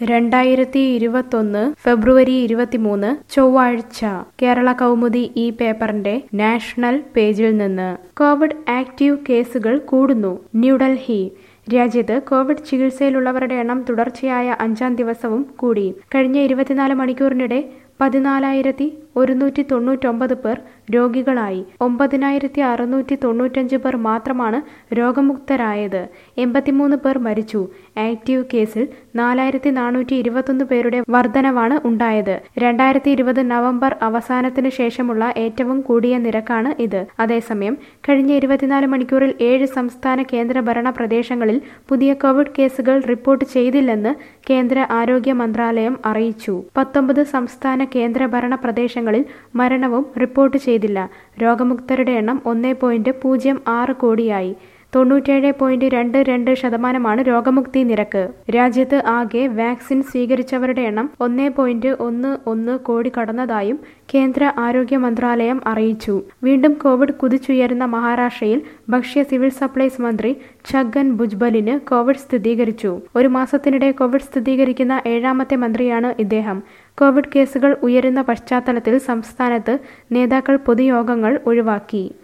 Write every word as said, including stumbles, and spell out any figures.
രണ്ടായിരത്തി ഇരുപത്തൊന്ന് ഫെബ്രുവരി ഇരുപത്തിമൂന്ന് ചൊവ്വാഴ്ച കേരള കൗമുദി ഈ പേപ്പറിന്റെ നാഷണൽ പേജിൽ നിന്ന് കോവിഡ് ആക്റ്റീവ് കേസുകൾ കൂടുന്നു. ന്യൂഡൽഹി രാജ്യത്ത് കോവിഡ് ചികിത്സയിലുള്ളവരുടെ എണ്ണം തുടർച്ചയായ അഞ്ചാം ദിവസവും കൂടി. കഴിഞ്ഞ ഇരുപത്തിനാല് മണിക്കൂറിനിടെ പതിനാലായിരത്തി ഒരുന്നൂറ്റി തൊണ്ണൂറ്റൊമ്പത് പേർ രോഗികളായി. ഒമ്പതിനായിരത്തി അറുന്നൂറ്റി തൊണ്ണൂറ്റഞ്ച് പേർ മാത്രമാണ് രോഗമുക്തരായത്. എൺപത്തിമൂന്ന് പേർ മരിച്ചു. ആക്റ്റീവ് കേസിൽ നാലായിരത്തി നാനൂറ്റി ഇരുപത്തൊന്ന് പേരുടെ വർധനവാണ് ഉണ്ടായത്. രണ്ടായിരത്തി ഇരുപത് നവംബർ അവസാനത്തിന് ശേഷമുള്ള ഏറ്റവും കൂടിയ നിരക്കാണ് ഇത്. അതേസമയം കഴിഞ്ഞ ഇരുപത്തിനാല് മണിക്കൂറിൽ ഏഴ് സംസ്ഥാന കേന്ദ്രഭരണ പ്രദേശങ്ങളിൽ പുതിയ കോവിഡ് കേസുകൾ റിപ്പോർട്ട് ചെയ്തില്ലെന്ന് കേന്ദ്ര ആരോഗ്യ മന്ത്രാലയം അറിയിച്ചു. പത്തൊമ്പത് സംസ്ഥാന കേന്ദ്രഭരണ പ്രദേശങ്ങളിൽ മരണവും റിപ്പോർട്ട് ചെയ്തില്ല. രോഗമുക്തരുടെ എണ്ണം ഒന്ന് പോയിന്റ് പൂജ്യം ആറ് കോടിയായി. തൊണ്ണൂറ്റേഴ് പോയിന്റ് രണ്ട് രണ്ട് ശതമാനമാണ് രോഗമുക്തി നിരക്ക്. രാജ്യത്ത് ആകെ വാക്സിൻ സ്വീകരിച്ചവരുടെ എണ്ണം ഒന്ന് പോയിന്റ് ഒന്ന് ഒന്ന് കോടി കടന്നതായും കേന്ദ്ര ആരോഗ്യ മന്ത്രാലയം അറിയിച്ചു. വീണ്ടും കോവിഡ് കുതിച്ചുയരുന്ന മഹാരാഷ്ട്രയിൽ ഭക്ഷ്യ സിവിൽ സപ്ലൈസ് മന്ത്രി ഛഗൻ ഭുജ്ബലിന് കോവിഡ് സ്ഥിരീകരിച്ചു. ഒരു മാസത്തിനിടെ കോവിഡ് സ്ഥിരീകരിക്കുന്ന ഏഴാമത്തെ മന്ത്രിയാണ് ഇദ്ദേഹം. കോവിഡ് കേസുകൾ ഉയരുന്ന പശ്ചാത്തലത്തിൽ സംസ്ഥാനത്ത് നേതാക്കൾ പൊതുയോഗങ്ങൾ ഒഴിവാക്കി.